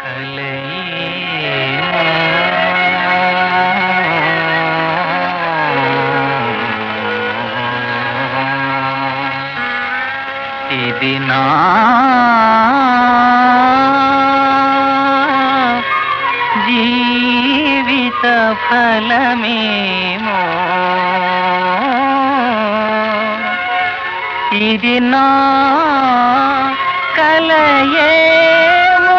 ఇది నా జీవిత ఫలమేమో, ఇది నా కలయేమో,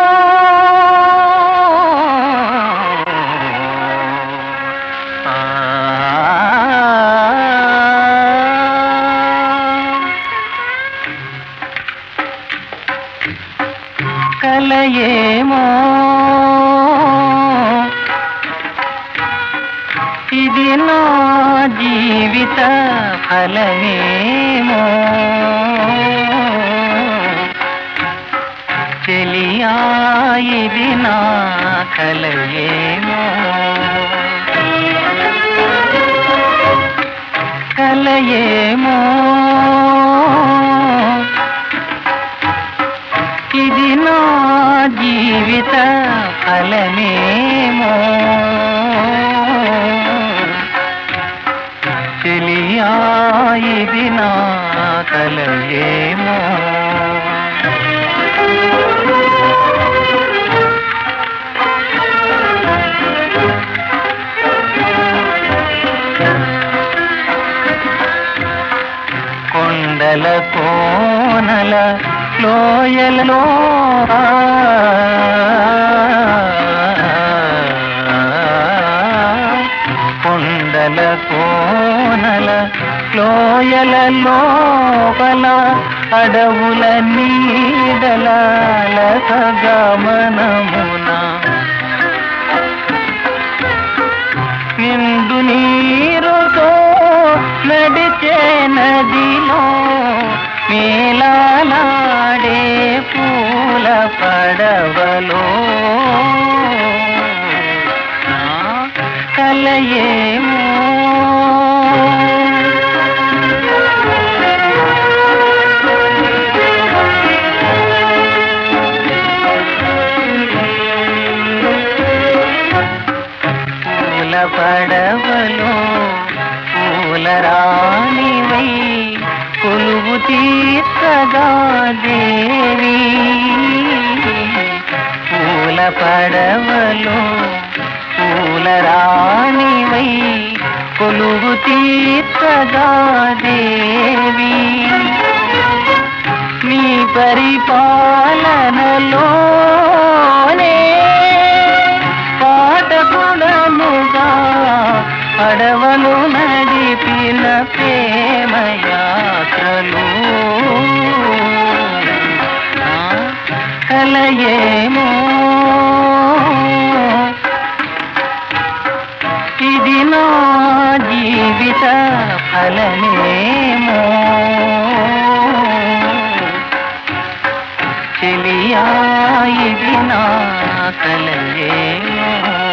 కలయేమో, ఇది నా జీవిత ఫలమేమో, చెలియా ఇది నా కలయేమో, కలయేమో, ఇది నా జీవిత ఫలమేమో, చెలియా ఇది నా కలయేమో. కొండల కోనల లోయలలో కొండల కోనల లోయల లోపల అడవుల నీడల గమనమున నిండు నీరుతో నడిచే నదిలో మేలాడే పూల పడవలో కలయేమో, పూల పడవలో పూల రాణివై కొలువు తీర్చగా దేవి, పూల పడవలో పూల రాణివై కొలువు తీర్చగా దేవి, నీ పరిపాలనలోనే పాఠకుడముగా అడవలు నడిపిన ప్రేమయాత్రలు కలయేమో, ఇది నా జీవిత ఫలమేమో, చెలియా ఇది నా కలయేమో.